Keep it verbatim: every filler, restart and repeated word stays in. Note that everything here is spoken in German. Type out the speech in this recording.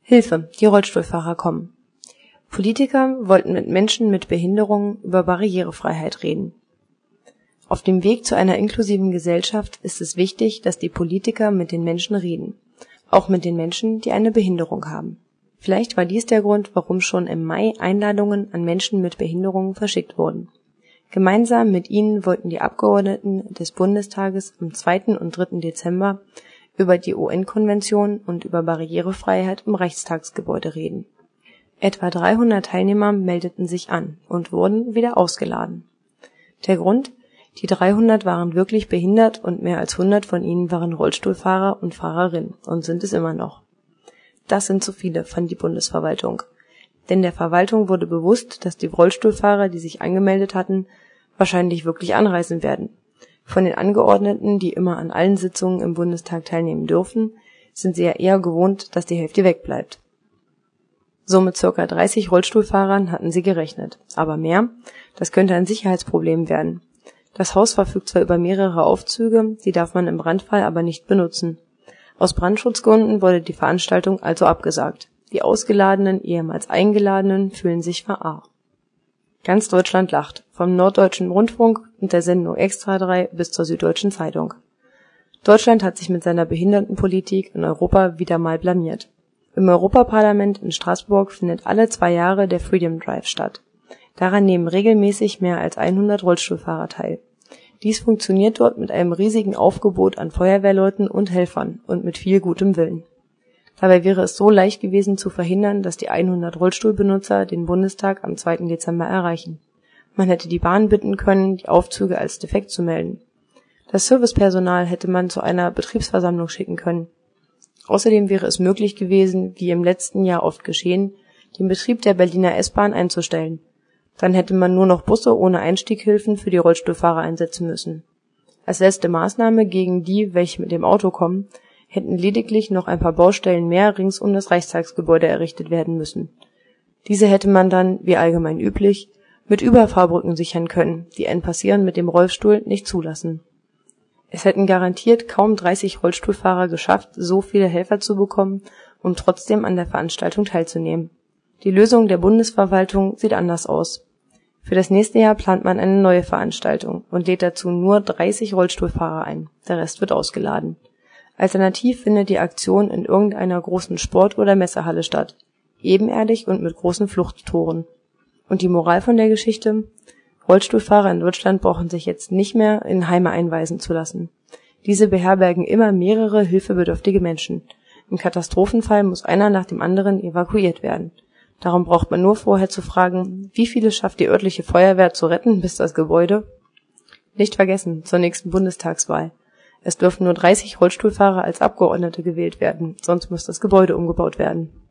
Hilfe, die Rollstuhlfahrer kommen. Politiker wollten mit Menschen mit Behinderungen über Barrierefreiheit reden. Auf dem Weg zu einer inklusiven Gesellschaft ist es wichtig, dass die Politiker mit den Menschen reden, auch mit den Menschen, die eine Behinderung haben. Vielleicht war dies der Grund, warum schon im Mai Einladungen an Menschen mit Behinderungen verschickt wurden. Gemeinsam mit ihnen wollten die Abgeordneten des Bundestages am zweiten und dritten Dezember über die U N-Konvention und über Barrierefreiheit im Reichstagsgebäude reden. Etwa dreihundert Teilnehmer meldeten sich an und wurden wieder ausgeladen. Der Grund? Die dreihundert waren wirklich behindert und mehr als hundert von ihnen waren Rollstuhlfahrer und Fahrerinnen und sind es immer noch. Das sind zu viele, fand die Bundesverwaltung. Denn der Verwaltung wurde bewusst, dass die Rollstuhlfahrer, die sich angemeldet hatten, wahrscheinlich wirklich anreisen werden. Von den Angeordneten, die immer an allen Sitzungen im Bundestag teilnehmen dürfen, sind sie ja eher gewohnt, dass die Hälfte wegbleibt. So mit circa dreißig Rollstuhlfahrern hatten sie gerechnet. Aber mehr? Das könnte ein Sicherheitsproblem werden. Das Haus verfügt zwar über mehrere Aufzüge, die darf man im Brandfall aber nicht benutzen. Aus Brandschutzgründen wurde die Veranstaltung also abgesagt. Die ausgeladenen, ehemals Eingeladenen fühlen sich verarscht. Ganz Deutschland lacht, vom Norddeutschen Rundfunk und der Sendung Extra drei bis zur Süddeutschen Zeitung. Deutschland hat sich mit seiner Behindertenpolitik in Europa wieder mal blamiert. Im Europaparlament in Straßburg findet alle zwei Jahre der Freedom Drive statt. Daran nehmen regelmäßig mehr als hundert Rollstuhlfahrer teil. Dies funktioniert dort mit einem riesigen Aufgebot an Feuerwehrleuten und Helfern und mit viel gutem Willen. Dabei wäre es so leicht gewesen zu verhindern, dass die hundert Rollstuhlbenutzer den Bundestag am zweiten Dezember erreichen. Man hätte die Bahn bitten können, die Aufzüge als defekt zu melden. Das Servicepersonal hätte man zu einer Betriebsversammlung schicken können. Außerdem wäre es möglich gewesen, wie im letzten Jahr oft geschehen, den Betrieb der Berliner S-Bahn einzustellen. Dann hätte man nur noch Busse ohne Einstieghilfen für die Rollstuhlfahrer einsetzen müssen. Als letzte Maßnahme gegen die, welche mit dem Auto kommen, hätten lediglich noch ein paar Baustellen mehr rings um das Reichstagsgebäude errichtet werden müssen. Diese hätte man dann, wie allgemein üblich, mit Überfahrbrücken sichern können, die ein Passieren mit dem Rollstuhl nicht zulassen. Es hätten garantiert kaum dreißig Rollstuhlfahrer geschafft, so viele Helfer zu bekommen, um trotzdem an der Veranstaltung teilzunehmen. Die Lösung der Bundesverwaltung sieht anders aus. Für das nächste Jahr plant man eine neue Veranstaltung und lädt dazu nur dreißig Rollstuhlfahrer ein, der Rest wird ausgeladen. Alternativ findet die Aktion in irgendeiner großen Sport- oder Messehalle statt, ebenerdig und mit großen Fluchttoren. Und die Moral von der Geschichte? Rollstuhlfahrer in Deutschland brauchen sich jetzt nicht mehr in Heime einweisen zu lassen. Diese beherbergen immer mehrere hilfebedürftige Menschen. Im Katastrophenfall muss einer nach dem anderen evakuiert werden. Darum braucht man nur vorher zu fragen, wie viele schafft die örtliche Feuerwehr zu retten bis das Gebäude? Nicht vergessen, zur nächsten Bundestagswahl. Es dürfen nur dreißig Rollstuhlfahrer als Abgeordnete gewählt werden, sonst muss das Gebäude umgebaut werden.